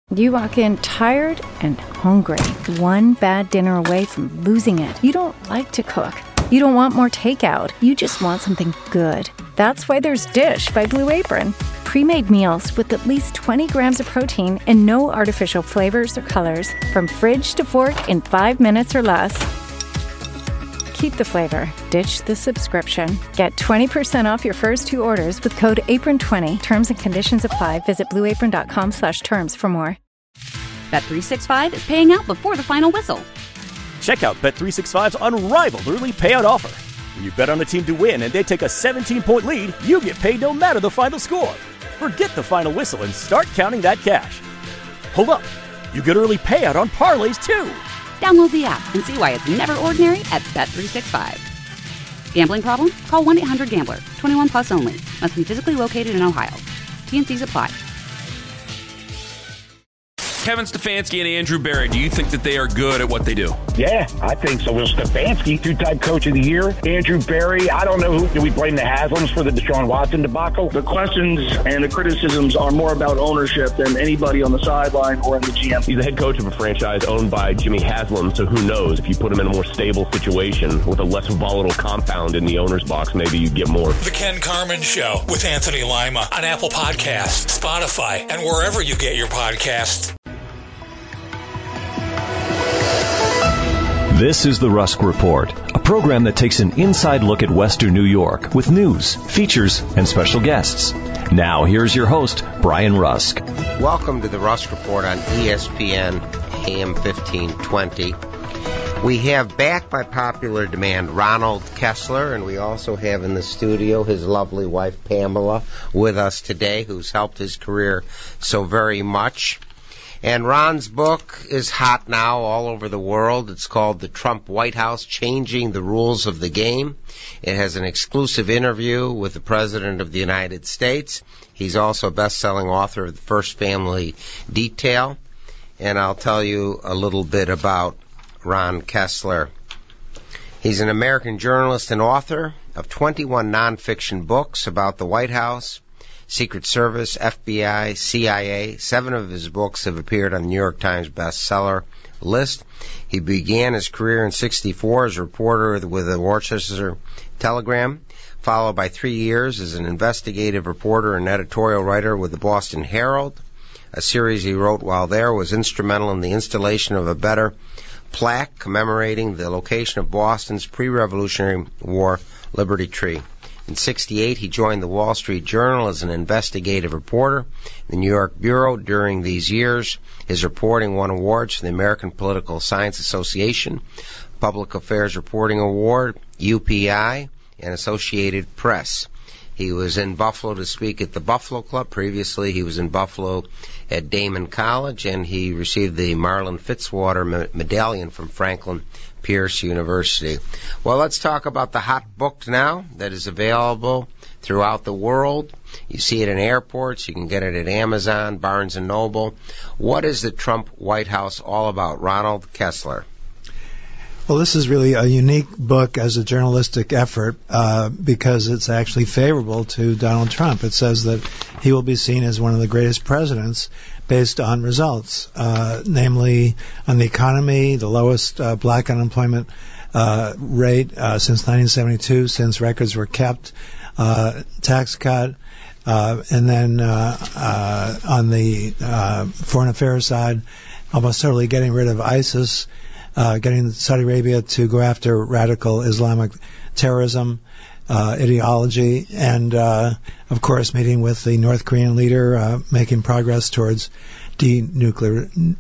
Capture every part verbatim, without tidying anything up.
You walk in tired and hungry, one bad dinner away from losing it. You don't like to cook. You don't want more takeout. You just want something good. That's why there's Dish by Blue Apron. Pre-made meals with at least twenty grams of protein and no artificial flavors or colors. From fridge to fork in five minutes or less. Keep the flavor. Ditch the subscription. Get twenty percent off your first two orders with code apron twenty. Terms and conditions apply. Visit blueapron.com slash terms for more. Bet three sixty-five is paying out before the final whistle. Check out Bet three sixty-five's unrivaled early payout offer. When you bet on a team to win and they take a seventeen-point lead, you get paid no matter the final score. Forget the final whistle and start counting that cash. Hold up. You get early payout on parlays, too. Download the app and see why it's never ordinary at Bet three sixty-five. Gambling problem? Call one eight hundred gambler. twenty-one plus only. Must be physically located in Ohio. T N Cs apply. Kevin Stefanski and Andrew Berry, do you think that they are good at what they do? Yeah, I think so. Well, Stefanski, two-time coach of the year. Andrew Berry, I don't know who. Do we blame the Haslams for the Deshaun Watson debacle? The questions and the criticisms are more about ownership than anybody on the sideline or in the G M. He's the head coach of a franchise owned by Jimmy Haslam, so who knows? If you put him in a more stable situation with a less volatile compound in the owner's box, maybe you'd get more. The Ken Carman Show with Anthony Lima on Apple Podcasts, Spotify, and wherever you get your podcasts. This is the Rusk Report, a program that takes an inside look at Western New York with news, features, and special guests. Now, here's your host, Brian Rusk. Welcome to the Rusk Report on E S P N A M fifteen twenty. We have, back by popular demand, Ronald Kessler, and we also have in the studio his lovely wife, Pamela, with us today, who's helped his career so very much. And Ron's book is hot now all over the world. It's called The Trump White House, Changing the Rules of the Game. It has an exclusive interview with the President of the United States. He's also a best-selling author of The First Family Detail. And I'll tell you a little bit about Ron Kessler. He's an American journalist and author of twenty-one nonfiction books about the White House, Secret Service, F B I, C I A. Seven of his books have appeared on the New York Times bestseller list. He began his career in sixty-four as a reporter with the Worcester Telegram, followed by three years as an investigative reporter and editorial writer with the Boston Herald. A series he wrote while there was instrumental in the installation of a better plaque commemorating the location of Boston's pre-Revolutionary War Liberty Tree. In sixty-eight, he joined the Wall Street Journal as an investigative reporter in the New York Bureau. During these years, his reporting won awards from the American Political Science Association, Public Affairs Reporting Award, U P I, and Associated Press. He was in Buffalo to speak at the Buffalo Club. Previously, he was in Buffalo at Damon College, and he received the Marlin Fitzwater Medallion from Franklin Pierce University. Well, let's talk about the hot book now that is available throughout the world. You see it in airports. You can get it at Amazon, Barnes and Noble. What is the Trump White House all about? Ronald Kessler. Well, this is really a unique book as a journalistic effort uh, because it's actually favorable to Donald Trump. It says that he will be seen as one of the greatest presidents based on results, uh, namely on the economy, the lowest uh, black unemployment uh, rate uh, since nineteen seventy-two, since records were kept, uh, tax cut, uh, and then uh, uh, on the uh, foreign affairs side, almost totally getting rid of ISIS, uh, getting Saudi Arabia to go after radical Islamic terrorism uh, ideology, and, uh, of course, meeting with the North Korean leader, uh, making progress towards denuclear,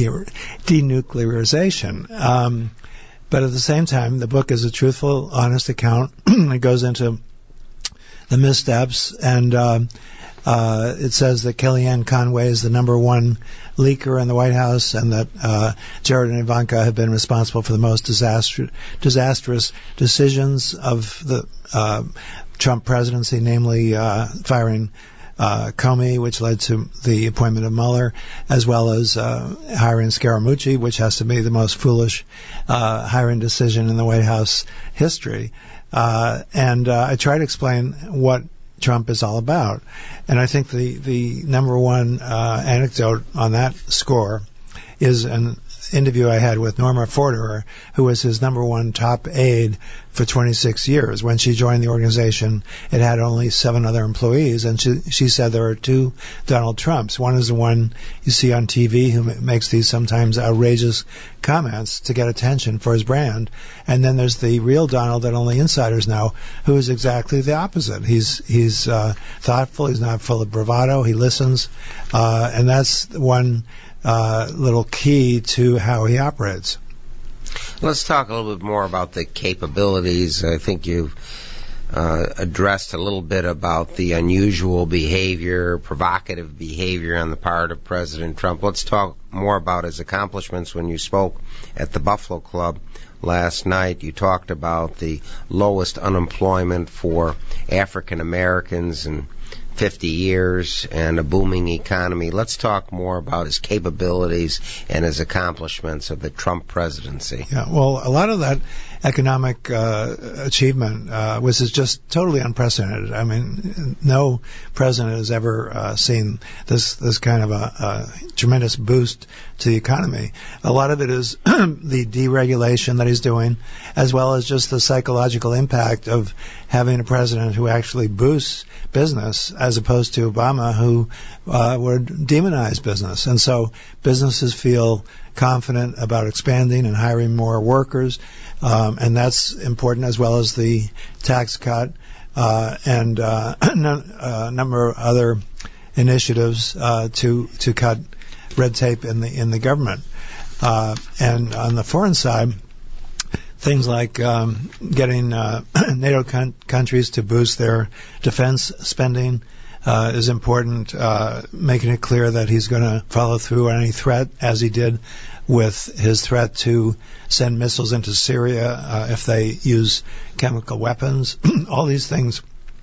denuclearization. Um, but at the same time, the book is a truthful, honest account. It goes into the missteps, and uh, uh, it says that Kellyanne Conway is the number one leaker in the White House, and that uh, Jared and Ivanka have been responsible for the most disaster, disastrous decisions of the uh, Trump presidency, namely uh, firing uh, Comey, which led to the appointment of Mueller, as well as uh, hiring Scaramucci, which has to be the most foolish uh, hiring decision in the White House history. Uh, and uh, I try to explain what Trump is all about. And I think the, the number one uh, anecdote on that score is an interview I had with Norma Forderer, who was his number one top aide for twenty-six years. When she joined the organization, it had only seven other employees, and she she said there are two Donald Trumps. One is the one you see on T V who makes these sometimes outrageous comments to get attention for his brand, and then there's the real Donald that only insiders know, who is exactly the opposite. He's he's uh, thoughtful. He's not full of bravado. He listens, uh, and that's one Uh, little key to how he operates. Let's talk a little bit more about the capabilities. I think you've uh, addressed a little bit about the unusual behavior, provocative behavior on the part of President Trump. Let's talk more about his accomplishments. When you spoke at the Buffalo Club last night, you talked about the lowest unemployment for African Americans in fifty years and a booming economy. Let's talk more about his capabilities and his accomplishments of the Trump presidency. Yeah, well, a lot of that economic uh, achievement uh, was just totally unprecedented. I mean, no president has ever uh, seen this this kind of a, a tremendous boost to the economy. A lot of it is the deregulation that he's doing, as well as just the psychological impact of having a president who actually boosts business, as opposed to Obama, who uh, would demonize business. And so businesses feel confident about expanding and hiring more workers, um, and that's important, as well as the tax cut uh, and uh, a number of other initiatives uh, to to cut red tape in the in the government. Uh, and on the foreign side, things like um, getting uh, NATO con- countries to boost their defense spending uh, is important, uh, making it clear that he's going to follow through on any threat, as he did with his threat to send missiles into Syria uh, if they use chemical weapons. All these things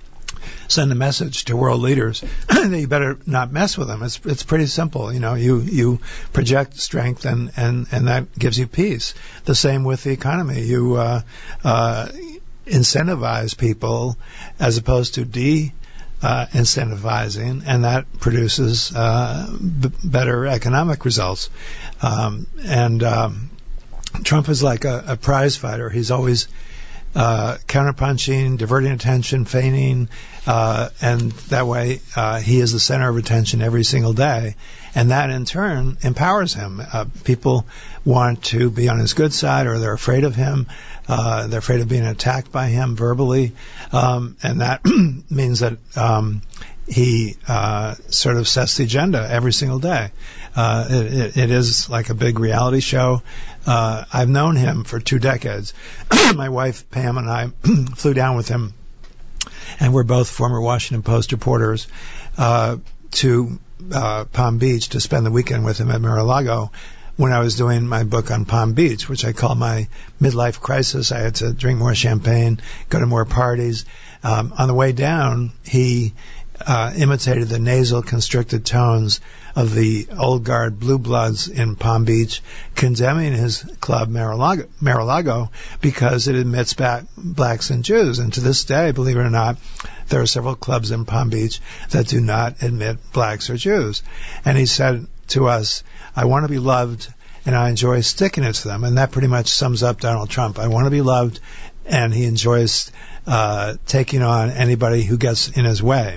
send a message to world leaders that you better not mess with them. It's it's pretty simple. You know, you, you project strength, and, and, and that gives you peace. The same with the economy. You uh, uh, incentivize people as opposed to de uh, incentivizing, and that produces uh, b- better economic results. Um, and um, Trump is like a, a prize fighter. He's always Uh, counterpunching, diverting attention, feigning, uh, and that way uh, he is the center of attention every single day, and that in turn empowers him. Uh, people want to be on his good side, or they're afraid of him. Uh, they're afraid of being attacked by him verbally, um, and that means that um, he uh, sort of sets the agenda every single day. Uh, it, it, it is like a big reality show. Uh, I've known him for two decades. My wife, Pam, and I flew down with him, and we're both former Washington Post reporters, uh, to uh, Palm Beach to spend the weekend with him at Mar-a-Lago when I was doing my book on Palm Beach, which I call my midlife crisis. I had to drink more champagne, go to more parties. Um, on the way down, he uh, imitated the nasal constricted tones of the old guard blue bloods in Palm Beach, condemning his club Mar-a-Lago, Mar-a-Lago because it admits back blacks and Jews. And to this day, believe it or not, there are several clubs in Palm Beach that do not admit blacks or Jews. And he said to us, I want to be loved, and I enjoy sticking it to them. And that pretty much sums up Donald Trump. I want to be loved, and he enjoys uh, taking on anybody who gets in his way.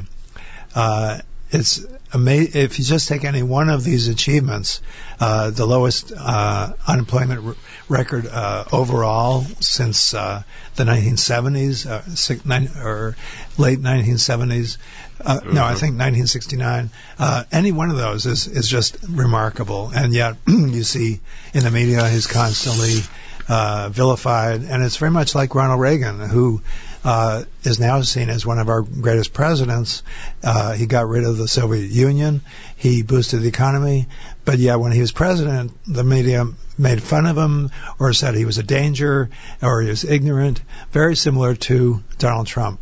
Uh, it's amazing. If you just take any one of these achievements, uh, the lowest uh, unemployment r- record uh, overall since uh, the nineteen seventies, uh, six, nine, or late nineteen seventies, uh, mm-hmm. no, I think nineteen sixty-nine, uh, any one of those is, is just remarkable. And yet you see in the media he's constantly uh, vilified, and it's very much like Ronald Reagan, who Uh, is now seen as one of our greatest presidents. Uh, he got rid of the Soviet Union. He boosted the economy. But yeah, when he was president, the media made fun of him or said he was a danger or he was ignorant. Very similar to Donald Trump.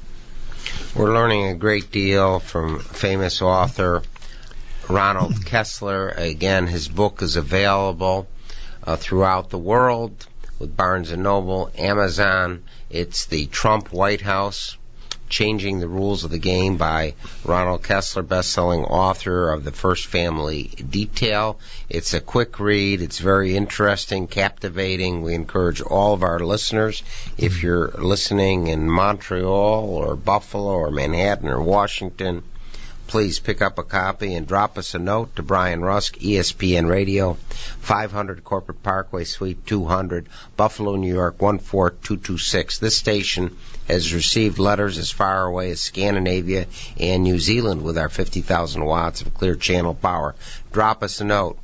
We're learning a great deal from famous author Ronald Kessler. Again, his book is available uh, throughout the world with Barnes and Noble, Amazon. It's the Trump White House, Changing the Rules of the Game by Ronald Kessler, best-selling author of The First Family Detail. It's a quick read. It's very interesting, captivating. We encourage all of our listeners, if you're listening in Montreal or Buffalo or Manhattan or Washington, please pick up a copy and drop us a note to Brian Rusk, E S P N Radio, five hundred Corporate Parkway, Suite two hundred, Buffalo, New York, one four two two six. This station has received letters as far away as Scandinavia and New Zealand with our fifty thousand watts of clear channel power. Drop us a note.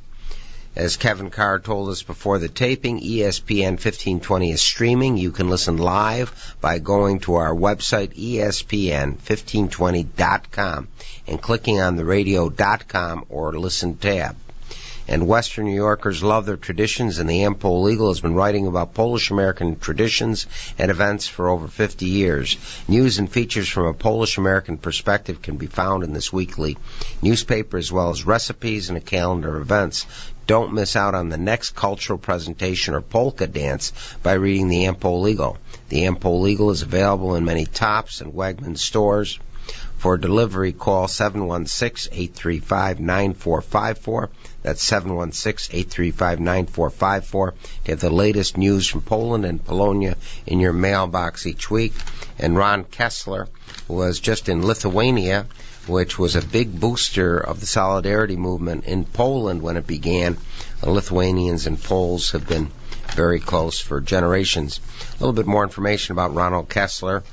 As Kevin Carr told us before the taping, E S P N fifteen twenty is streaming. You can listen live by going to our website, E S P N fifteen twenty dot com, and clicking on the radio dot com or listen tab. And Western New Yorkers love their traditions, and the Ampol Eagle has been writing about Polish-American traditions and events for over fifty years. News and features from a Polish-American perspective can be found in this weekly newspaper, as well as recipes and a calendar of events. Don't miss out on the next cultural presentation or polka dance by reading the Ampol Eagle. The Ampol Eagle is available in many Tops and Wegmans stores. For delivery, call seven one six, eight three five, nine four five four. That's seven one six, eight three five, nine four five four to have the latest news from Poland and Polonia in your mailbox each week. And Ron Kessler was just in Lithuania, which was a big booster of the solidarity movement in Poland when it began. The Lithuanians and Poles have been very close for generations. A little bit more information about Ronald Kessler.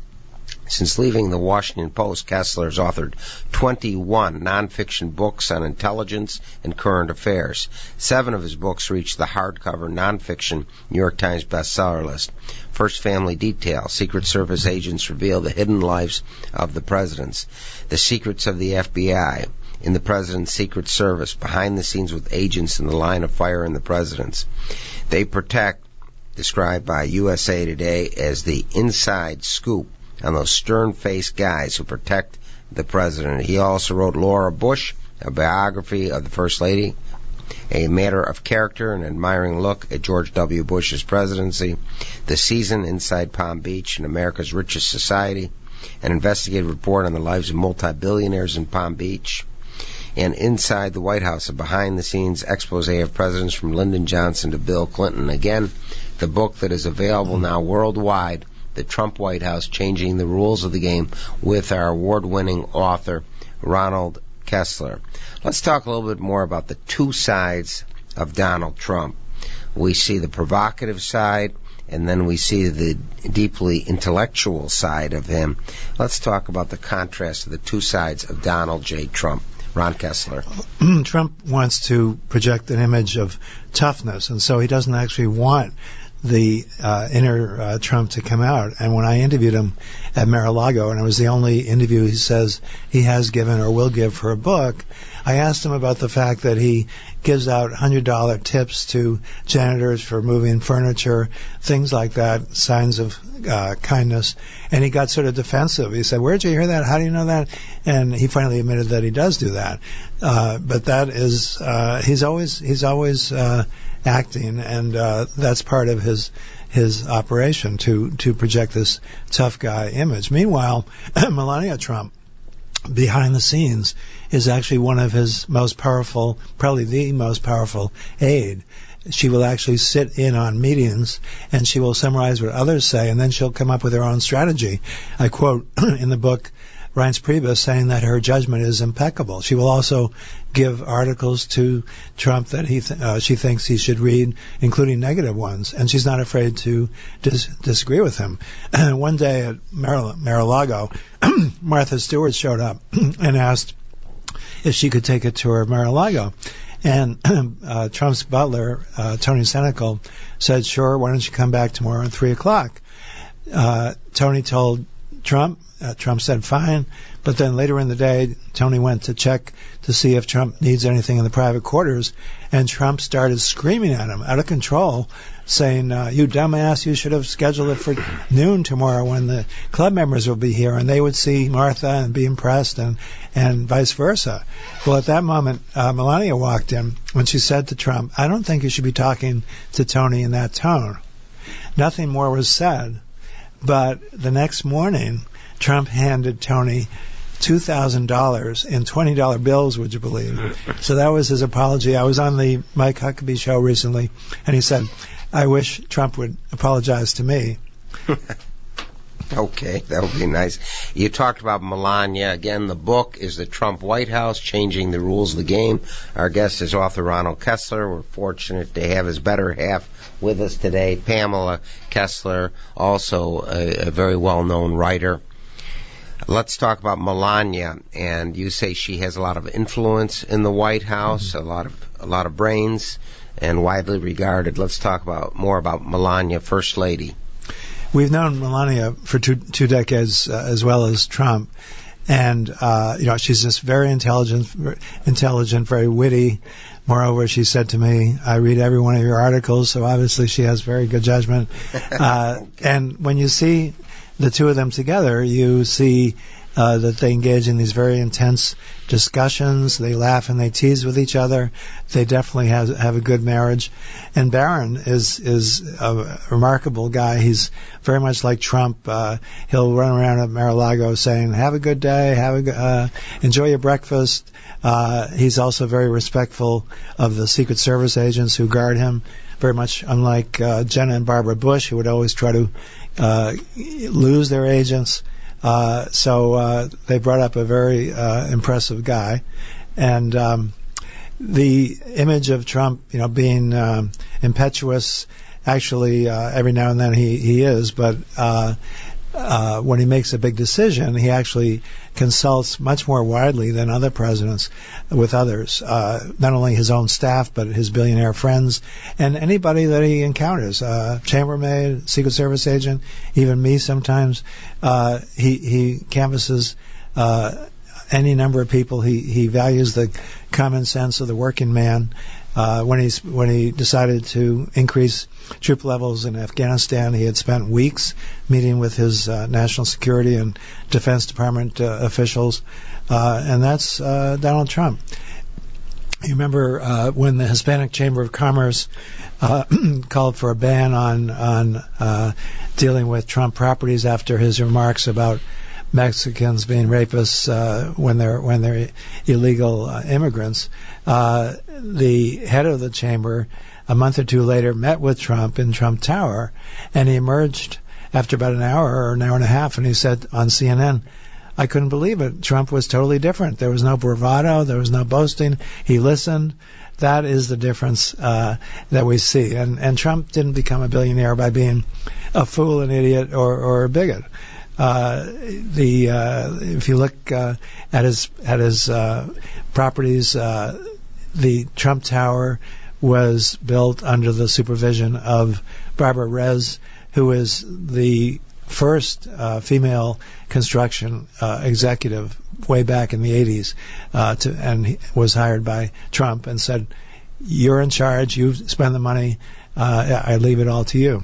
Since leaving the Washington Post, Kessler has authored twenty-one nonfiction books on intelligence and current affairs. Seven of his books reached the hardcover nonfiction New York Times bestseller list. First Family Detail, Secret Service agents reveal the hidden lives of the presidents. The Secrets of the F B I, in the President's Secret Service, behind the scenes with agents in the line of fire in the presidents. They protect, described by U S A Today as the inside scoop on those stern-faced guys who protect the president. He also wrote Laura Bush, a biography of the First Lady, a matter of character and admiring look at George W. Bush's presidency, The Season, Inside Palm Beach and America's Richest Society, an investigative report on the lives of multi-billionaires in Palm Beach, and Inside the White House, a behind-the-scenes expose of presidents from Lyndon Johnson to Bill Clinton. Again, the book that is available now worldwide, The Trump White House, Changing the Rules of the Game, with our award-winning author, Ronald Kessler. Let's talk a little bit more about the two sides of Donald Trump. We see the provocative side, and then we see the deeply intellectual side of him. Let's talk about the contrast of the two sides of Donald J. Trump. Ron Kessler. Trump wants to project an image of toughness, and so he doesn't actually want the uh, inner uh, Trump to come out. And when I interviewed him at Mar-a-Lago, and it was the only interview he says he has given or will give for a book, I asked him about the fact that he gives out one hundred dollar tips to janitors for moving furniture, things like that, signs of uh, kindness. And he got sort of defensive. He said, "Where'd you hear that? How do you know that?" And he finally admitted that he does do that. Uh, but that is, uh, he's always, he's always, uh, acting, and uh, that's part of his his operation to to project this tough guy image. Meanwhile, Melania Trump, behind the scenes, is actually one of his most powerful, probably the most powerful aide. She will actually sit in on meetings, and she will summarize what others say, and then she'll come up with her own strategy. I quote in the book Reince Priebus saying that her judgment is impeccable. She will also give articles to Trump that he th- uh, she thinks he should read, including negative ones, and she's not afraid to dis- disagree with him. One day at Mar- Mar-a-Lago, Martha Stewart showed up and asked if she could take a tour of Mar-a-Lago. And uh, Trump's butler, uh, Tony Senecal, said, "Sure, why don't you come back tomorrow at three o'clock? Uh, Tony told Trump, Uh, Trump said fine, but then later in the day, Tony went to check to see if Trump needs anything in the private quarters, and Trump started screaming at him out of control, saying, uh, "You dumbass, you should have scheduled it for noon tomorrow when the club members will be here, and they would see Martha and be impressed, and, and vice versa." Well, at that moment, uh, Melania walked in, when she said to Trump, "I don't think you should be talking to Tony in that tone." Nothing more was said. But the next morning, Trump handed Tony two thousand dollars in twenty dollar bills, would you believe? So that was his apology. I was on the Mike Huckabee show recently, and he said, I wish Trump would apologize to me. Okay, that would be nice. You talked about Melania. Again, the book is The Trump White House, Changing the Rules of the Game. Our guest is author Ronald Kessler. We're fortunate to have his better half with us today, Pamela Kessler, also a, a very well-known writer. Let's talk about Melania. And you say she has a lot of influence in the White House, mm-hmm. a lot of a lot of brains, and widely regarded. Let's talk about more about Melania, First Lady. We've known Melania for two two decades, uh, as well as Trump, and uh, you know she's just very intelligent, intelligent, very witty. Moreover, she said to me, "I read every one of your articles," so obviously she has very good judgment. Uh, okay. And when you see the two of them together, you see uh, that they engage in these very intense discussions. They laugh and they tease with each other. They definitely have have a good marriage. And Barron is is a remarkable guy. He's very much like Trump. Uh, he'll run around at Mar-a-Lago saying, "Have a good day. Have a uh, enjoy your breakfast." Uh, he's also very respectful of the Secret Service agents who guard him. Very much unlike uh, Jenna and Barbara Bush, who would always try to uh, lose their agents. Uh, so uh, they brought up a very uh, impressive guy, and um, the image of Trump, you know, being um, impetuous. Actually, uh, every now and then he he is, but uh, uh, when he makes a big decision, he actually consults much more widely than other presidents with others, uh, not only his own staff, but his billionaire friends and anybody that he encounters, uh, chambermaid, Secret Service agent, even me sometimes. Uh, he, he canvasses uh, any number of people. He, he values the common sense of the working man. Uh, when he's when he decided to increase troop levels in Afghanistan, he had spent weeks meeting with his uh, national security and Defense Department uh, officials, uh, and that's uh, Donald Trump. You remember uh, when the Hispanic Chamber of Commerce uh, called for a ban on on uh, dealing with Trump properties after his remarks about Mexicans being rapists uh, when they're when they're illegal uh, immigrants. Uh, the head of the chamber, a month or two later, met with Trump in Trump Tower, and he emerged after about an hour or an hour and a half, and he said on C N N, "I couldn't believe it. Trump was totally different. There was no bravado. There was no boasting. He listened." That is the difference uh, that we see. And and Trump didn't become a billionaire by being a fool, an idiot, or, or a bigot. Uh, the uh, if you look uh, at his at his uh, properties, uh, the Trump Tower was built under the supervision of Barbara Rez, who is the first uh, female construction uh, executive way back in the eighties, uh, to, and he was hired by Trump and said, "You're in charge. You spend the money. Uh, I leave it all to you."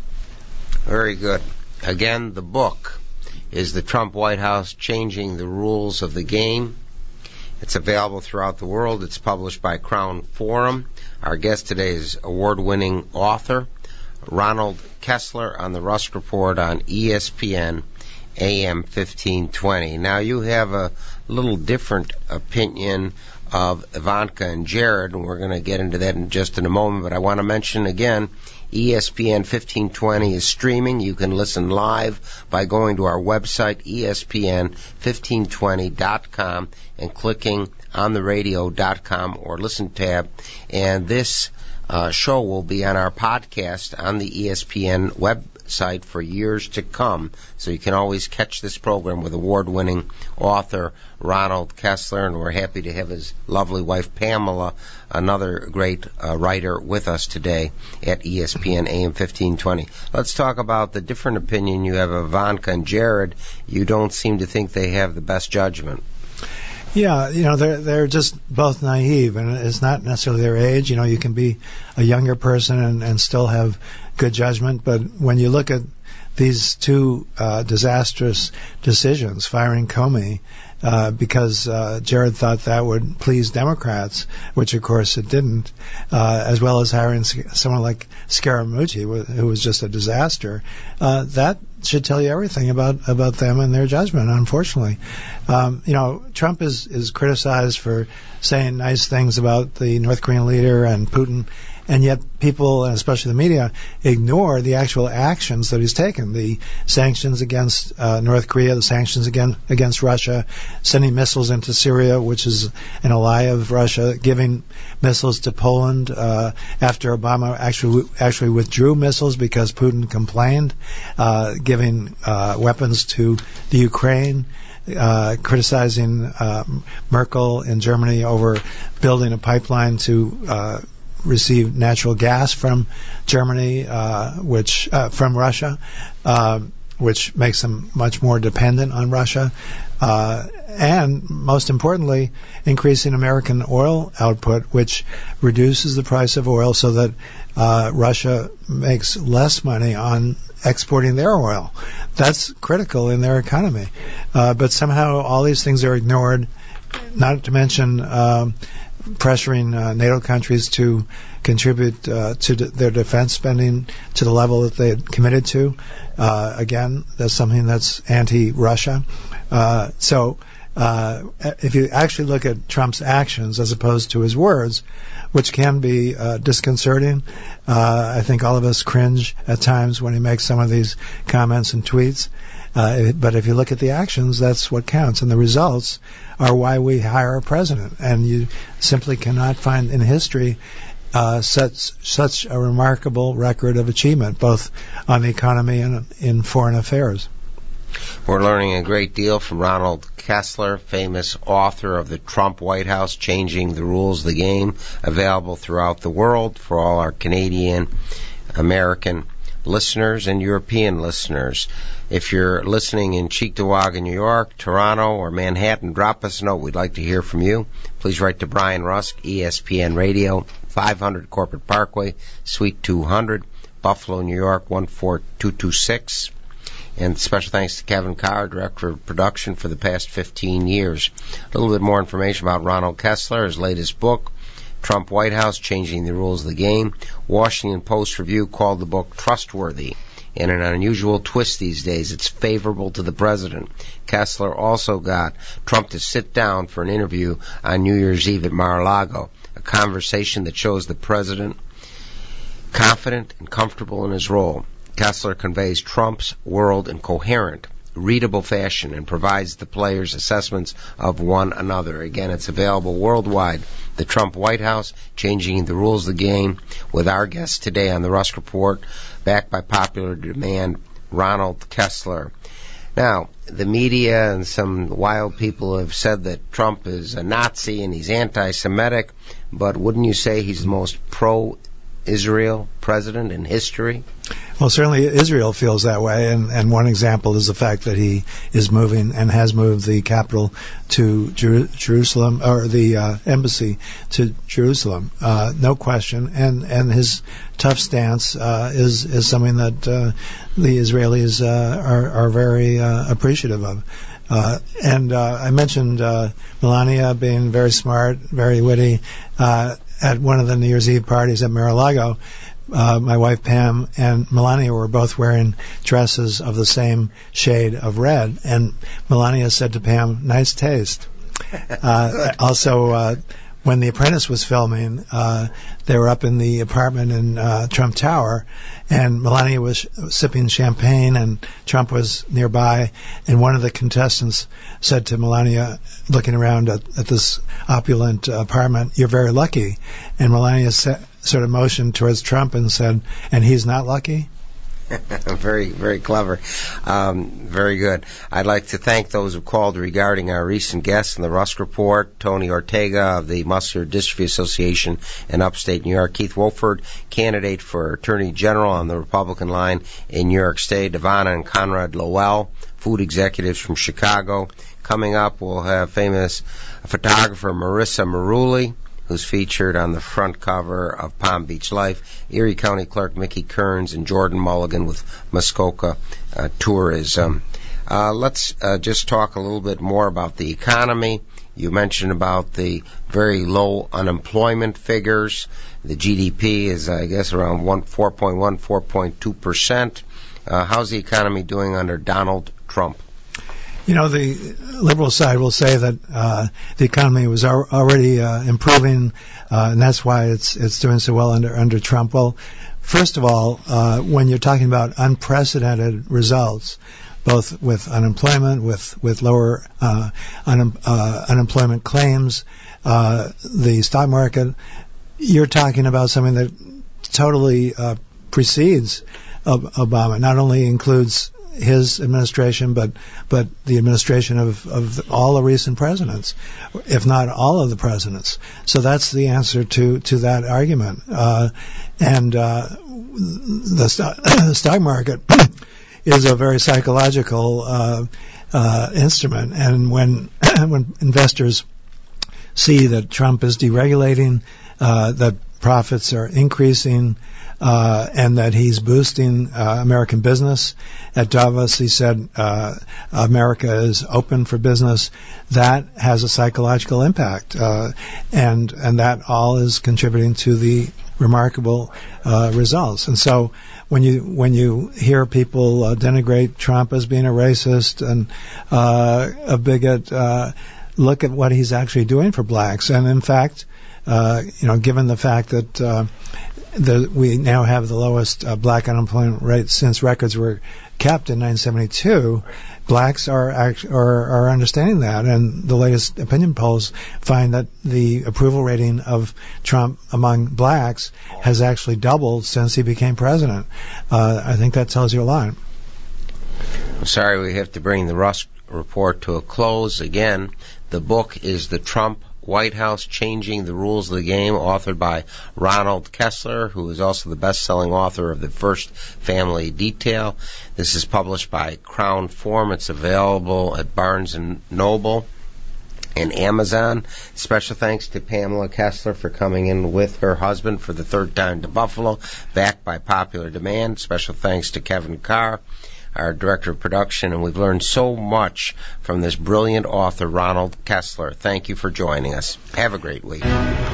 Very good. Again, the book is The Trump White House, Changing the Rules of the Game. It's available throughout the world. It's published by Crown Forum. Our guest today is award-winning author Ronald Kessler on the Rusk Report on E S P N A M fifteen twenty. Now, you have a little different opinion of Ivanka and Jared, and we're going to get into that in just in a moment, but I want to mention again, E S P N fifteen twenty is streaming. You can listen live by going to our website, E S P N fifteen twenty dot com, and clicking on the radio dot com or listen tab. And this uh, show will be on our podcast on the E S P N website for years to come. So you can always catch this program with award-winning author Ronald Kessler, and we're happy to have his lovely wife Pamela, another great uh, writer, with us today at E S P N A M fifteen twenty. Let's talk about the different opinion you have of Ivanka and Jared. You don't seem to think they have the best judgment. Yeah, you know, they're they're just both naive, and it's not necessarily their age. You know, you can be a younger person and, and still have good judgment, but when you look at these two uh, disastrous decisions, firing Comey, uh, because uh, Jared thought that would please Democrats, which of course it didn't, uh, as well as hiring someone like Scaramucci, who was just a disaster, uh, that should tell you everything about, about them and their judgment, unfortunately. Um, you know, Trump is, is criticized for saying nice things about the North Korean leader and Putin, and yet people, and especially the media, ignore the actual actions that he's taken. The sanctions against uh, North Korea, the sanctions again, against Russia, sending missiles into Syria, which is an ally of Russia, giving missiles to Poland uh, after Obama actually actually withdrew missiles because Putin complained, uh, giving uh, weapons to the Ukraine, uh, criticizing uh, Merkel in Germany over building a pipeline to uh, receive natural gas from Germany, uh, which uh, from Russia, uh, which makes them much more dependent on Russia, uh, and most importantly, increasing American oil output, which reduces the price of oil so that uh, Russia makes less money on exporting their oil. That's critical in their economy. Uh, but somehow all these things are ignored, not to mention uh, pressuring uh, NATO countries to contribute uh, to d- their defense spending to the level that they had committed to. Uh, again, that's something that's anti-Russia. Uh, so uh, if you actually look at Trump's actions as opposed to his words, which can be uh, disconcerting, uh, I think all of us cringe at times when he makes some of these comments and tweets. Uh, but if you look at the actions, that's what counts. And the results are why we hire a president. And you simply cannot find in history uh, such such a remarkable record of achievement, both on the economy and in foreign affairs. We're learning a great deal from Ronald Kessler, famous author of the Trump White House, Changing the Rules of the Game, available throughout the world for all our Canadian, American listeners and European listeners. If you're listening in Cheektowaga, New York, Toronto, or Manhattan, drop us a note. We'd like to hear from you. Please write to Brian Rusk, E S P N Radio, five hundred Corporate Parkway, Suite two hundred, Buffalo, New York, one four two two six. And special thanks to Kevin Carr, Director of Production for the past fifteen years. A little bit more information about Ronald Kessler, his latest book, Trump White House, Changing the Rules of the Game. Washington Post Review called the book trustworthy. In an unusual twist these days, it's favorable to the president. Kessler also got Trump to sit down for an interview on New Year's Eve at Mar-a-Lago, a conversation that shows the president confident and comfortable in his role. Kessler conveys Trump's world in coherent, readable fashion and provides the players assessments of one another. Again, it's available worldwide. The Trump White House, Changing the Rules of the Game, with our guest today on the Rusk Report, backed by popular demand, Ronald Kessler. Now, the media and some wild people have said that Trump is a Nazi and he's anti-Semitic, but wouldn't you say he's the most pro-Israel president in history? Well, certainly Israel feels that way, and, and one example is the fact that he is moving and has moved the capital to Jer- Jerusalem, or the uh, embassy to Jerusalem, uh, no question. And and his tough stance uh, is is something that uh, the Israelis uh, are are very uh, appreciative of. Uh, and uh, I mentioned uh, Melania being very smart, very witty. Uh, at one of the New Year's Eve parties at Mar-a-Lago, Uh, my wife Pam and Melania were both wearing dresses of the same shade of red, and Melania said to Pam, "Nice taste." Uh, also, uh, when The Apprentice was filming, uh, they were up in the apartment in uh, Trump Tower, and Melania was sh- sipping champagne, and Trump was nearby, and one of the contestants said to Melania, looking around at, at this opulent uh, apartment, "You're very lucky." And Melania sa- sort of motioned towards Trump and said, "And he's not lucky?" Very, very clever. Um, very good. I'd like to thank those who called regarding our recent guests in the Rusk Report. Tony Ortega of the Muscular Dystrophy Association in upstate New York. Keith Wolford, candidate for Attorney General on the Republican line in New York State. Ivana and Conrad Lowell, food executives from Chicago. Coming up, we'll have famous photographer Marissa Maruli, who's featured on the front cover of Palm Beach Life, Erie County Clerk Mickey Kearns, and Jordan Mulligan with Muskoka uh, Tourism. Uh, let's uh, just talk a little bit more about the economy. You mentioned about the very low unemployment figures. The G D P is, I guess, around four point one, four point two percent. Uh, how's the economy doing under Donald Trump? You know, the liberal side will say that uh, the economy was al- already uh, improving, uh, and that's why it's it's doing so well under under Trump. Well, first of all, uh, when you're talking about unprecedented results, both with unemployment, with with lower uh, un- uh, unemployment claims, uh, the stock market, you're talking about something that totally uh, precedes Ob- Obama. Not only includes his administration, but but the administration of, of the, all the recent presidents, if not all of the presidents. So that's the answer to, to that argument. Uh, and uh, the st- stock market is a very psychological uh, uh, instrument, and when when investors see that Trump is deregulating, uh, that profits are increasing, Uh, and that he's boosting uh, American business. At Davos, he said uh, America is open for business. That has a psychological impact, uh, and and that all is contributing to the remarkable uh, results. And so, when you when you hear people uh, denigrate Trump as being a racist and uh, a bigot, uh, look at what he's actually doing for blacks. And in fact, uh, you know, given the fact that uh, The, we now have the lowest uh, black unemployment rate since records were kept in nineteen seventy-two. Blacks are, act, are are understanding that, and the latest opinion polls find that the approval rating of Trump among blacks has actually doubled since he became president. Uh, I think that tells you a lot. I'm sorry we have to bring the Rusk Report to a close again. The book is The Trump White House, Changing the Rules of the Game, authored by Ronald Kessler, who is also the best-selling author of The First Family Detail. This is published by Crown Form. It's available at Barnes and Noble and Amazon. Special thanks to Pamela Kessler for coming in with her husband for the third time to Buffalo, backed by popular demand. Special thanks to Kevin Carr, our director of production, and we've learned so much from this brilliant author, Ronald Kessler. Thank you for joining us. Have a great week.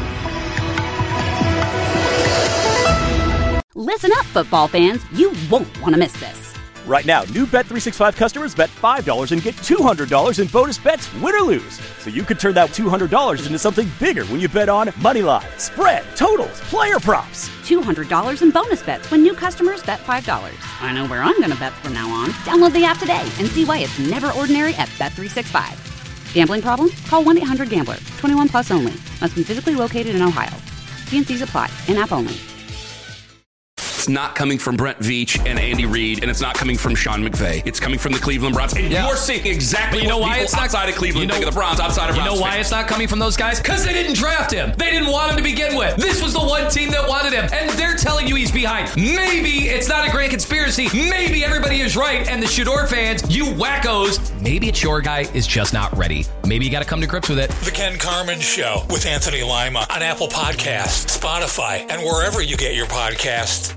Listen up, football fans. You won't want to miss this. Right now, new Bet three sixty-five customers bet five dollars and get two hundred dollars in bonus bets, win or lose. So you could turn that two hundred dollars into something bigger when you bet on money line, spread, totals, player props. two hundred dollars in bonus bets when new customers bet five dollars. I know where I'm going to bet from now on. Download the app today and see why it's never ordinary at Bet three sixty-five. Gambling problem? Call one eight hundred gambler. twenty-one plus only. Must be physically located in Ohio. T and C's apply. In-app only. It's not coming from Brent Veach and Andy Reid, and it's not coming from Sean McVay. It's coming from the Cleveland Browns. And yeah. you're seeing exactly you know what why people it's not, outside of Cleveland you know, think of the Browns, outside of Browns. You know why fans. it's not coming from those guys? Because they didn't draft him. They didn't want him to begin with. This was the one team that wanted him, and they're telling you he's behind. Maybe it's not a grand conspiracy. Maybe everybody is right, and the Shador fans, you wackos, maybe it's your guy is just not ready. Maybe you got to come to grips with it. The Ken Carman Show with Anthony Lima on Apple Podcasts, Spotify, and wherever you get your podcasts.